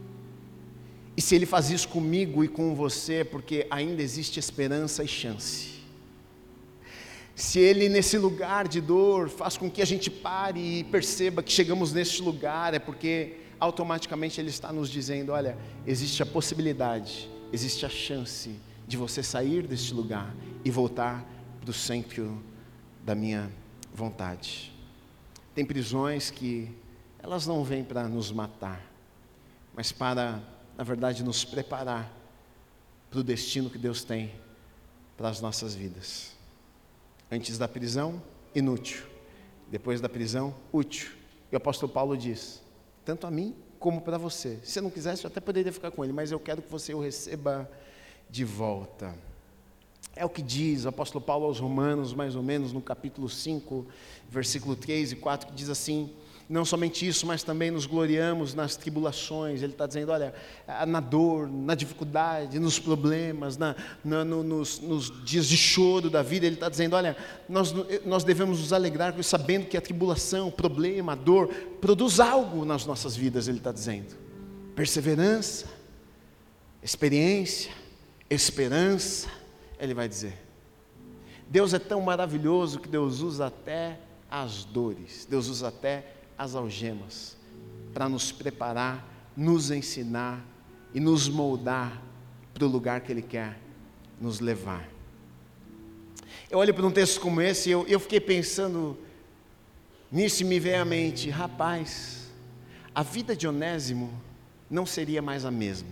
E se Ele faz isso comigo e com você, porque ainda existe esperança e chance. Se Ele, nesse lugar de dor, faz com que a gente pare e perceba que chegamos nesse lugar, é porque automaticamente Ele está nos dizendo: olha, existe a possibilidade, existe a chance de você sair deste lugar e voltar para o centro da minha vontade. Tem prisões que elas não vêm para nos matar, mas para, na verdade, nos preparar para o destino que Deus tem para as nossas vidas. Antes da prisão, inútil. Depois da prisão, útil. E o apóstolo Paulo diz: tanto a mim como para você. Se você não quisesse, eu até poderia ficar com ele, mas eu quero que você o receba de volta. É o que diz o apóstolo Paulo aos Romanos, mais ou menos no capítulo cinco, versículo três e quatro, que diz assim: não somente isso, mas também nos gloriamos nas tribulações. Ele está dizendo, olha, na dor, na dificuldade, nos problemas, na, na, no, nos, nos dias de choro da vida. Ele está dizendo, olha, nós, nós devemos nos alegrar sabendo que a tribulação, o problema, a dor, produz algo nas nossas vidas. Ele está dizendo, perseverança, experiência, esperança. Ele vai dizer, Deus é tão maravilhoso que Deus usa até as dores, Deus usa até as algemas, para nos preparar, nos ensinar e nos moldar para o lugar que Ele quer nos levar. Eu olho para um texto como esse e eu, eu fiquei pensando nisso e me veio à mente, rapaz, a vida de Onésimo não seria mais a mesma.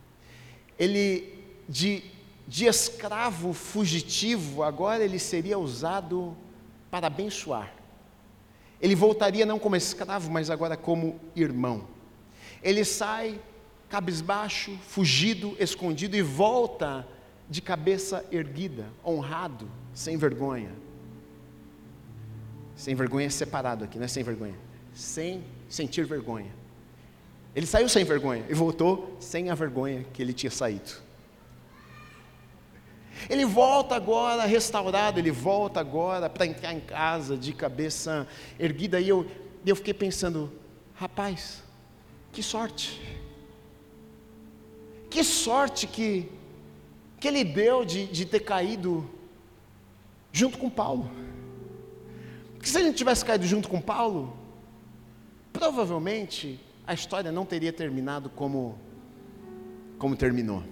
Ele, de, de escravo fugitivo, agora ele seria usado para abençoar. Ele voltaria não como escravo, mas agora como irmão. Ele sai cabisbaixo, fugido, escondido e volta de cabeça erguida, honrado, sem vergonha. Sem vergonha é separado aqui, não é sem vergonha. Sem sentir vergonha. Ele saiu sem vergonha e voltou sem a vergonha que ele tinha saído. Ele volta agora restaurado, ele volta agora para entrar em casa de cabeça erguida. E eu, eu fiquei pensando, rapaz, que sorte, que sorte que, que ele deu de, de ter caído junto com Paulo. Porque se ele não tivesse caído junto com Paulo, provavelmente a história não teria terminado como, como terminou.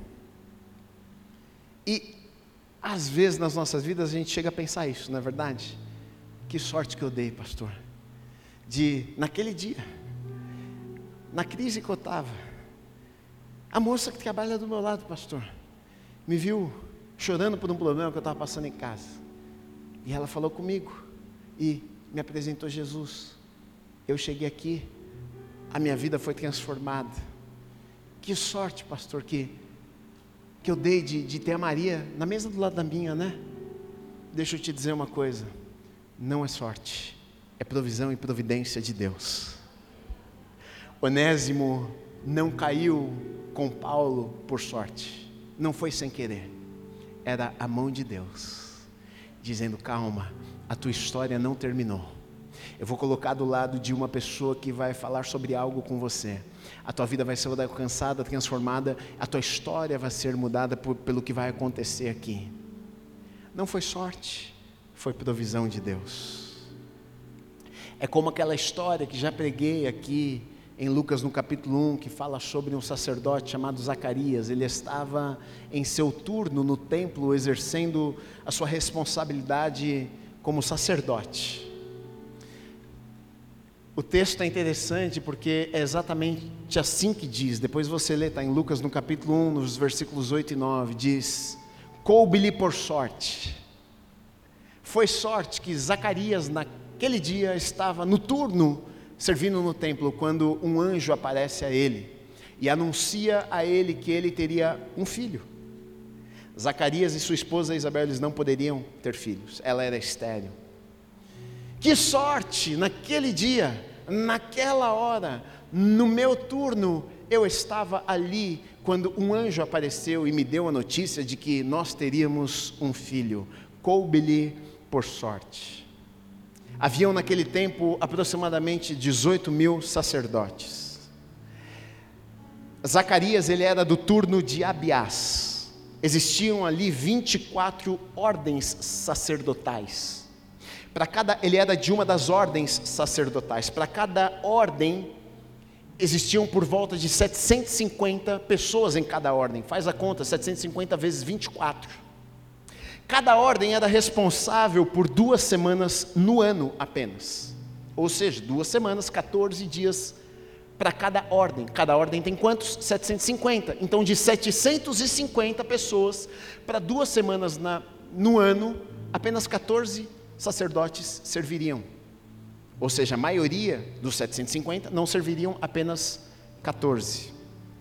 E às vezes nas nossas vidas a gente chega a pensar isso, não é verdade? Que sorte que eu dei, pastor, de naquele dia, na crise que eu estava, a moça que trabalha do meu lado, pastor, me viu chorando por um problema que eu estava passando em casa, e ela falou comigo, e me apresentou Jesus. Eu cheguei aqui, a minha vida foi transformada. Que sorte, pastor, que que eu dei de, de ter a Maria na mesa do lado da minha, né? Deixa eu te dizer uma coisa, não é sorte, é provisão e providência de Deus. Onésimo não caiu com Paulo por sorte, não foi sem querer, era a mão de Deus, dizendo, calma, a tua história não terminou. Eu vou colocar do lado de uma pessoa que vai falar sobre algo com você. A tua vida vai ser alcançada, transformada, a tua história vai ser mudada por, pelo que vai acontecer aqui. Não foi sorte, foi provisão de Deus. É como aquela história que já preguei aqui em Lucas no capítulo um, que fala sobre um sacerdote chamado Zacarias. Ele estava em seu turno no templo, exercendo a sua responsabilidade como sacerdote. O texto é interessante porque é exatamente assim que diz, depois você lê, está em Lucas no capítulo um, nos versículos oito e nove, diz, coube-lhe por sorte, Foi sorte que Zacarias naquele dia estava no turno servindo no templo, quando um anjo aparece a ele e anuncia a ele que ele teria um filho. Zacarias e sua esposa Isabel, eles não poderiam ter filhos, ela era estéril. Que sorte, naquele dia, naquela hora, no meu turno, eu estava ali, quando um anjo apareceu e me deu a notícia de que nós teríamos um filho. Coube-lhe por sorte. Haviam naquele tempo aproximadamente dezoito mil sacerdotes. Zacarias, ele era do turno de Abiás. Existiam ali vinte e quatro ordens sacerdotais. Para cada, ele era de uma das ordens sacerdotais. Para cada ordem, existiam por volta de setecentas e cinquenta pessoas em cada ordem. Faz a conta, setecentas e cinquenta vezes vinte e quatro. Cada ordem era responsável por duas semanas no ano apenas. Ou seja, duas semanas, quatorze dias para cada ordem. Cada ordem tem quantos? setecentas e cinquenta. Então, de setecentas e cinquenta pessoas para duas semanas na, no ano, apenas quatorze sacerdotes serviriam. Ou seja, a maioria dos setecentos e cinquenta não serviriam, apenas quatorze.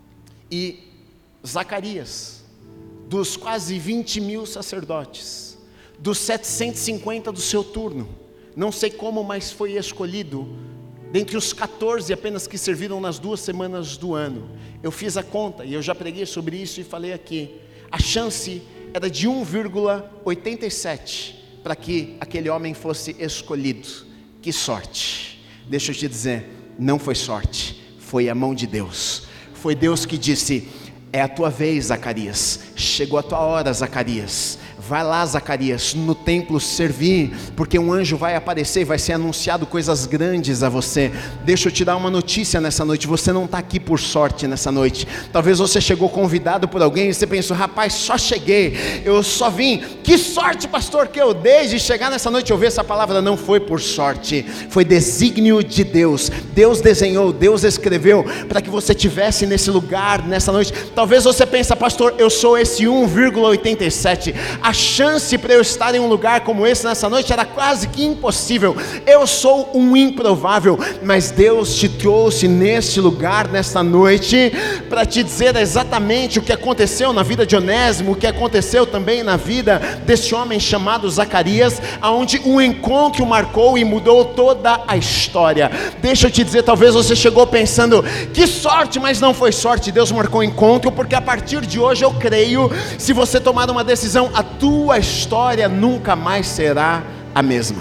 E Zacarias, dos quase vinte mil sacerdotes, dos setecentos e cinquenta do seu turno, não sei como, mas foi escolhido, dentre os quatorze apenas que serviram nas duas semanas do ano. Eu fiz a conta, e eu já preguei sobre isso e falei aqui, a chance era de um vírgula oitenta e sete para que aquele homem fosse escolhido. Que sorte! Deixa eu te dizer, não foi sorte, foi a mão de Deus. Foi Deus que disse: é a tua vez, Zacarias, chegou a tua hora, Zacarias, vai lá, Zacarias, no templo servir, porque um anjo vai aparecer e vai ser anunciado coisas grandes a você. Deixa eu te dar uma notícia nessa noite, você não está aqui por sorte nessa noite. Talvez você chegou convidado por alguém e você pensou: rapaz, só cheguei, eu só vim, que sorte, pastor, que eu dei de chegar nessa noite e ouvir essa palavra. Não foi por sorte, foi desígnio de Deus. Deus desenhou, Deus escreveu para que você estivesse nesse lugar nessa noite. Talvez você pense: pastor, eu sou esse um vírgula oitenta e sete, a chance para eu estar em um lugar como esse nessa noite era quase que impossível, eu sou um improvável, mas Deus te trouxe neste lugar, nesta noite, para te dizer exatamente o que aconteceu na vida de Onésimo, o que aconteceu também na vida desse homem chamado Zacarias, aonde um encontro marcou e mudou toda a história. Deixa eu te dizer, talvez você chegou pensando: que sorte, mas não foi sorte. Deus marcou o encontro, porque a partir de hoje eu creio, se você tomar uma decisão, a tua história nunca mais será a mesma.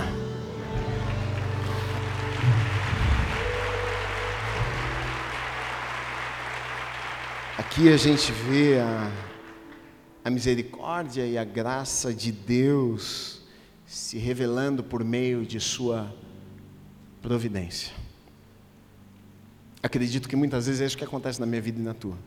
Aqui a gente vê a, a misericórdia e a graça de Deus se revelando por meio de sua providência. Acredito que muitas vezes é isso que acontece na minha vida e na tua.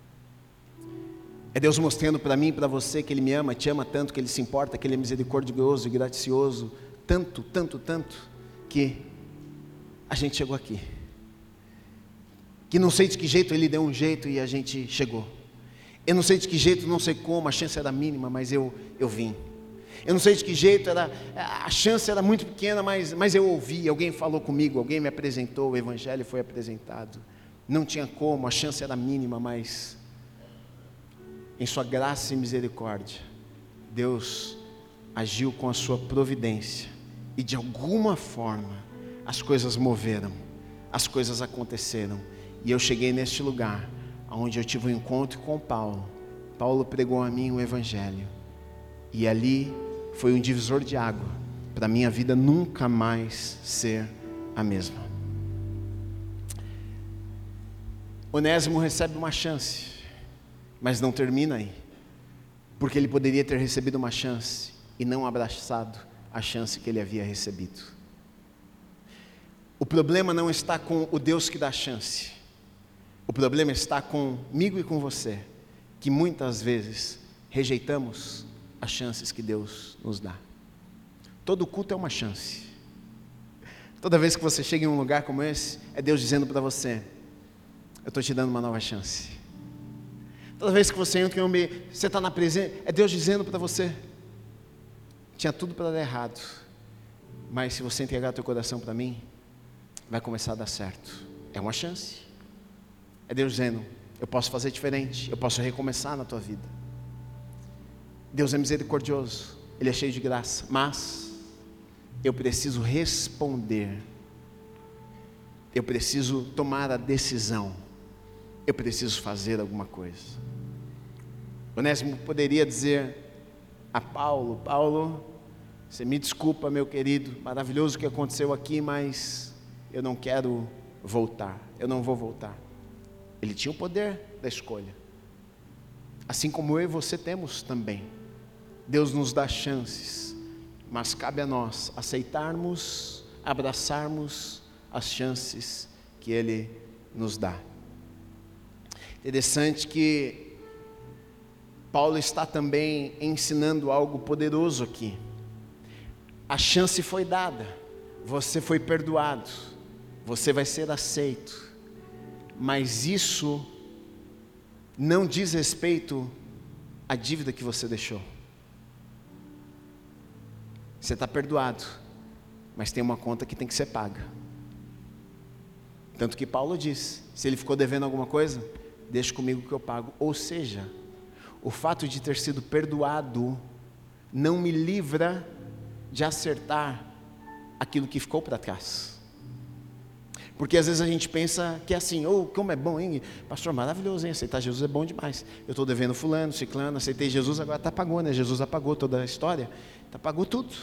É Deus mostrando para mim e para você que Ele me ama, te ama tanto, que Ele se importa, que Ele é misericordioso e gracioso, tanto, tanto, tanto, que a gente chegou aqui. Que não sei de que jeito Ele deu um jeito e a gente chegou. Eu não sei de que jeito, não sei como, a chance era mínima, mas eu, eu vim. Eu não sei de que jeito, era, a chance era muito pequena, mas, mas eu ouvi, alguém falou comigo, alguém me apresentou, o Evangelho foi apresentado. Não tinha como, a chance era mínima, mas em sua graça e misericórdia, Deus agiu com a sua providência, e de alguma forma, as coisas moveram, as coisas aconteceram, e eu cheguei neste lugar, onde eu tive um encontro com Paulo. Paulo pregou a mim o Evangelho, e ali foi um divisor de água, para a minha vida nunca mais ser a mesma. Onésimo recebe uma chance, mas não termina aí, porque ele poderia ter recebido uma chance e não abraçado a chance que ele havia recebido. O problema não está com o Deus que dá chance, o problema está comigo e com você, que muitas vezes rejeitamos as chances que Deus nos dá. Todo culto é uma chance. Toda vez que você chega em um lugar como esse, é Deus dizendo para você: eu estou te dando uma nova chance. Toda vez que você entra em um ambiente, você está na presença, é Deus dizendo para você: tinha tudo para dar errado, mas se você entregar teu coração para mim, vai começar a dar certo. É uma chance. É Deus dizendo, eu posso fazer diferente, eu posso recomeçar na tua vida. Deus é misericordioso, Ele é cheio de graça, mas eu preciso responder, eu preciso tomar a decisão, eu preciso fazer alguma coisa. Onésimo poderia dizer a Paulo, Paulo, você me desculpa, meu querido, maravilhoso o que aconteceu aqui, mas eu não quero voltar, eu não vou voltar. Ele tinha o poder da escolha, assim como eu e você temos também. Deus nos dá chances, mas cabe a nós aceitarmos, abraçarmos as chances que Ele nos dá. Interessante que Paulo está também ensinando algo poderoso aqui. A chance foi dada, você foi perdoado, você vai ser aceito, mas isso não diz respeito à dívida que você deixou. Você está perdoado, mas tem uma conta que tem que ser paga. Tanto que Paulo diz, se ele ficou devendo alguma coisa, deixa comigo que eu pago. Ou seja, o fato de ter sido perdoado não me livra de acertar aquilo que ficou para trás. Porque às vezes a gente pensa que é assim, oh, como é bom, hein? Pastor, maravilhoso, hein? Aceitar Jesus é bom demais. Eu estou devendo fulano, ciclano, aceitei Jesus, agora está pagou, né? Jesus apagou toda a história, tá, apagou tudo.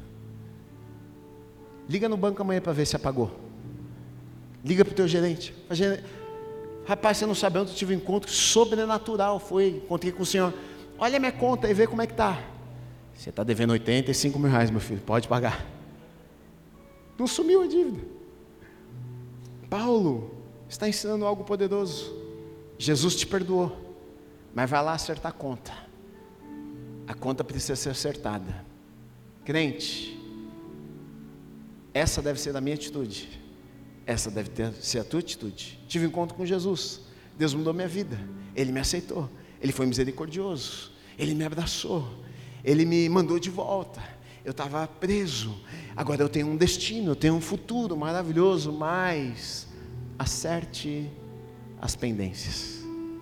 Liga no banco amanhã para ver se apagou. Liga para o teu gerente. Rapaz, você não sabe onde eu tive um encontro sobrenatural, foi, encontrei com o senhor. Olha a minha conta e vê como é que está. Você está devendo oitenta e cinco mil reais, meu filho, pode pagar. Não sumiu a dívida. Paulo está ensinando algo poderoso. Jesus te perdoou, mas vai lá acertar a conta. A conta precisa ser acertada. Crente, essa deve ser a minha atitude, essa deve ter, ser a tua atitude. Tive um encontro com Jesus, Deus mudou minha vida, Ele me aceitou, Ele foi misericordioso, Ele me abraçou, Ele me mandou de volta. Eu estava preso, agora eu tenho um destino, eu tenho um futuro maravilhoso, mas acerte as pendências.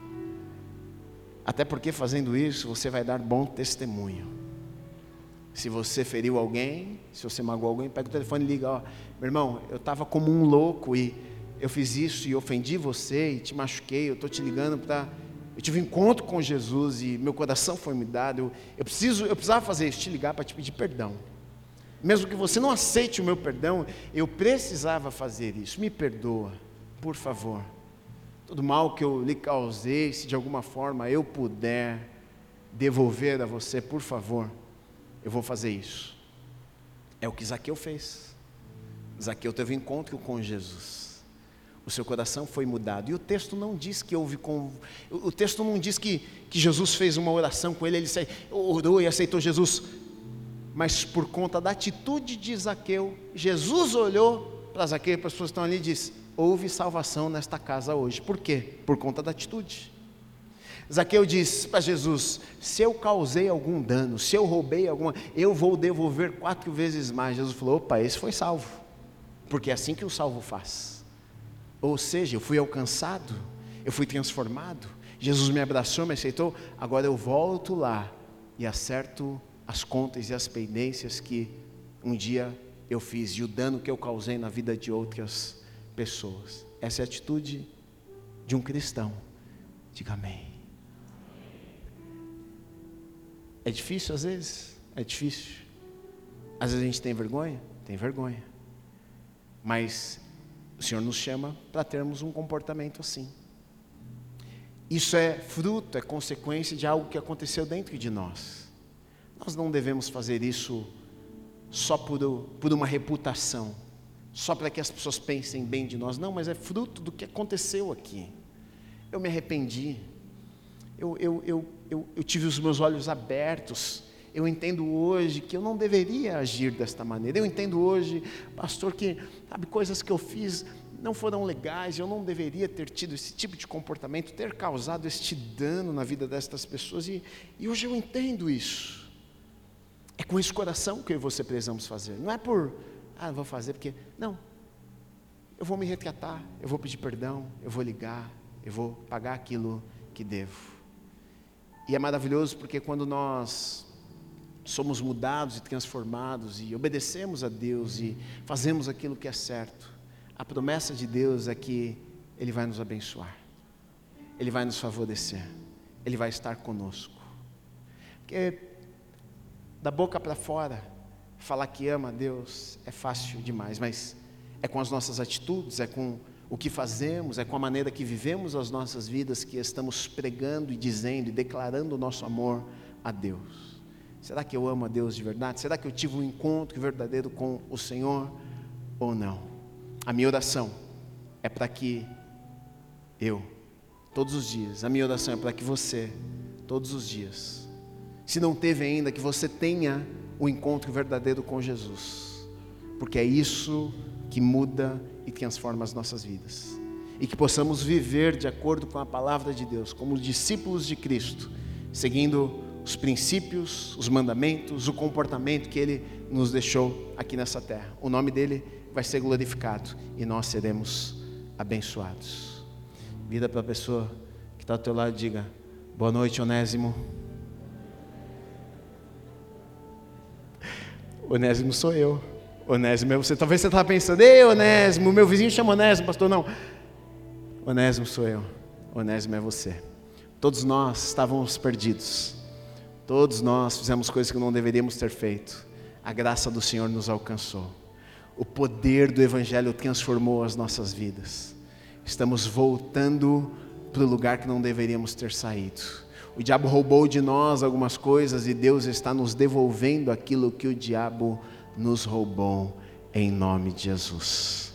Até porque fazendo isso, você vai dar bom testemunho. Se você feriu alguém, se você magoou alguém, pega o telefone e liga, ó, meu irmão, eu estava como um louco e eu fiz isso e ofendi você e te machuquei, eu estou te ligando para... Eu tive um encontro com Jesus e meu coração foi mudado, eu, eu, preciso, eu precisava fazer isso, te ligar para te pedir perdão. Mesmo que você não aceite o meu perdão, eu precisava fazer isso, me perdoa, por favor. Todo mal que eu lhe causei, se de alguma forma eu puder devolver a você, por favor, eu vou fazer isso. É o que Zaqueu fez. Zaqueu teve um encontro com Jesus. O seu coração foi mudado. E o texto não diz que houve com... O texto não diz que, que Jesus fez uma oração com ele, ele orou e aceitou Jesus. Mas por conta da atitude de Zaqueu, Jesus olhou para Zaqueu, para as pessoas que estão ali e disse, houve salvação nesta casa hoje. Por quê? Por conta da atitude. Zaqueu disse para Jesus, se eu causei algum dano, se eu roubei alguma, eu vou devolver quatro vezes mais. Jesus falou, opa, esse foi salvo, porque é assim que o salvo faz. Ou seja, eu fui alcançado, eu fui transformado, Jesus me abraçou, me aceitou, agora eu volto lá e acerto as contas e as pendências que um dia eu fiz e o dano que eu causei na vida de outras pessoas. Essa é a atitude de um cristão. Diga amém. É difícil às vezes? É difícil. Às vezes a gente tem vergonha? Tem vergonha. Mas o Senhor nos chama para termos um comportamento assim. Isso é fruto, é consequência de algo que aconteceu dentro de nós. Nós não devemos fazer isso só por, por uma reputação, só para que as pessoas pensem bem de nós. Não, mas é fruto do que aconteceu aqui. Eu me arrependi. Eu, eu, eu, eu, eu tive os meus olhos abertos. Eu entendo hoje que eu não deveria agir desta maneira. Eu entendo hoje, pastor, que sabe, coisas que eu fiz não foram legais. Eu não deveria ter tido esse tipo de comportamento, ter causado este dano na vida destas pessoas. E, e hoje eu entendo isso. É É com esse coração que eu e você precisamos fazer. Não é por, ah, não vou fazer porque... Não. Eu vou me retratar, eu vou pedir perdão, eu vou ligar, eu vou pagar aquilo que devo. E é maravilhoso porque quando nós somos mudados e transformados e obedecemos a Deus e fazemos aquilo que é certo, a promessa de Deus é que Ele vai nos abençoar, Ele vai nos favorecer, Ele vai estar conosco. Porque da boca para fora, falar que ama a Deus é fácil demais, mas é com as nossas atitudes, é com o que fazemos, é com a maneira que vivemos as nossas vidas que estamos pregando e dizendo e declarando o nosso amor a Deus. Será que eu amo a Deus de verdade? Será que eu tive um encontro verdadeiro com o Senhor ou não? A minha oração é para que eu, todos os dias, a minha oração é para que você, todos os dias, se não teve ainda, que você tenha o encontro verdadeiro com Jesus, porque é isso que muda e transforma as nossas vidas, e que possamos viver de acordo com a palavra de Deus, como discípulos de Cristo, seguindo os princípios, os mandamentos, o comportamento que Ele nos deixou aqui nessa terra. O nome dEle vai ser glorificado e nós seremos abençoados. Vira para a pessoa que está ao teu lado e diga: boa noite, Onésimo. Onésimo sou eu. Onésimo é você. Talvez você estava pensando: ei, Onésimo, meu vizinho chama Onésimo, pastor. Não, Onésimo sou eu. Onésimo é você. Todos nós estávamos perdidos. Todos nós fizemos coisas que não deveríamos ter feito. A graça do Senhor nos alcançou. O poder do Evangelho transformou as nossas vidas. Estamos voltando para o lugar que não deveríamos ter saído. O diabo roubou de nós algumas coisas e Deus está nos devolvendo aquilo que o diabo nos roubou, em nome de Jesus.